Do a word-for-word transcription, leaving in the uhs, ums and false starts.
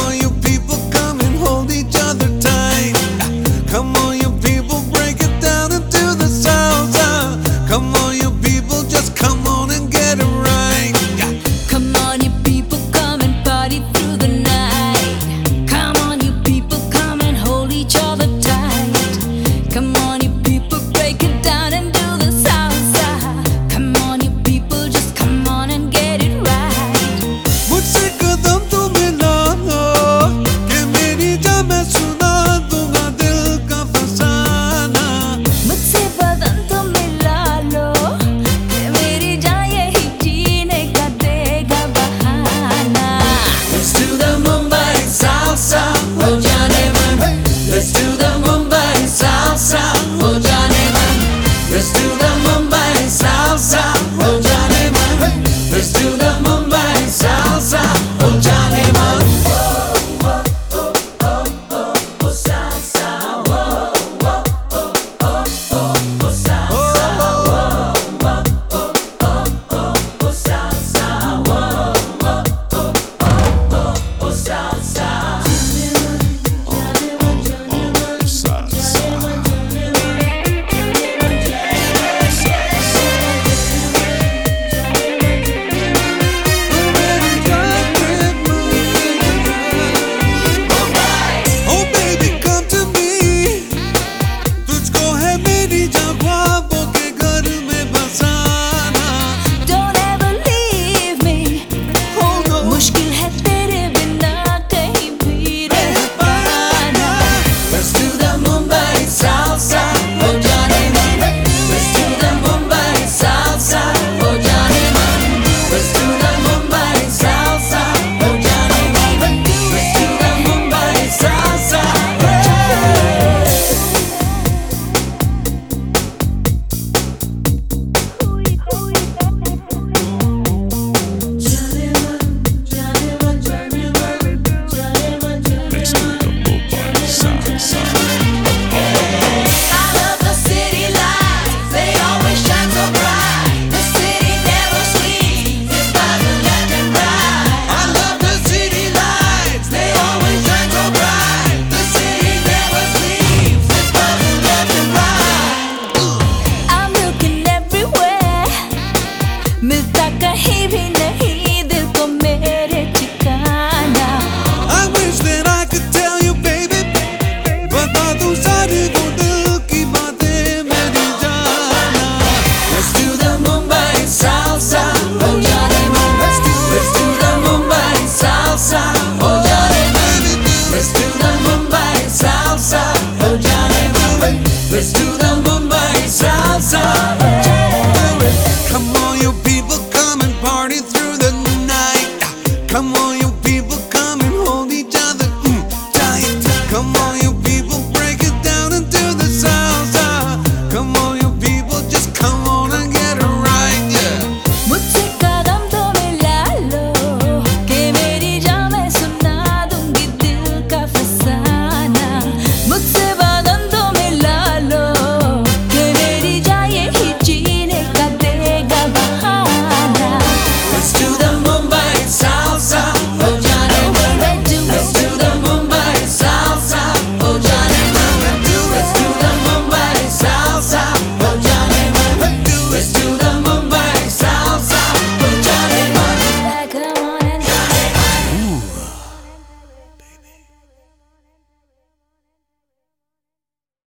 on, you people, come and hold each other tight. Come on, you people, break it down into the salsa. Come on, you people, just come on and get it right. Come on, you people, come and party through the night. Come on, you people, come and hold each other tight. Come on, you people, break it down and do the salsa. Come on, you people, just come on and get it right. मुझसे कदम तू मिला लो कि मेरी जान में सुना दूंगा दिल का फसाना. मुझसे बदन तो मिला लो कि मेरी जान यही जीने का देगा बहाना. Let's do the Mumbai salsa, oh जाने मन. Let's do the Mumbai salsa, oh जाने मन. Let's do the Mumbai salsa, oh जाने मन. Let's do the Mumbai salsa, oh जाने मन. Oh baby, come to me. तुझको है मेरी जान ख्वाबों के घर में बसाना. Don't ever leave me. Oh no. मुश्किल है तेरे बिना कहीं भी रह पाना. Let's do the Mumbai salsa, oh जाने मन. Let's do the Mumbai salsa, oh जाने मन. Let's do the Mumbai salsa, oh जाने मन. Let's do the Mumbai salsa. I love the city lights, they always shine so bright. The city never sleeps, it's buzzing left and right. I love the city lights, they always shine so bright. The city never sleeps, it's buzzing left and right. I'm looking everywhere. मिलता कहीं भी नहीं दिल को मेरे ठिकाना. I wish that I could tell you, baby, बता दूं सारी वो दिल की बातें मेरी जाना. Let's do the Mumbai salsa, oh जाने मन. Let's do Let's do the Mumbai salsa, oh जाने मन. Let's do the Mumbai salsa, oh जाने मन. Let's do the Mumbai salsa. Come on.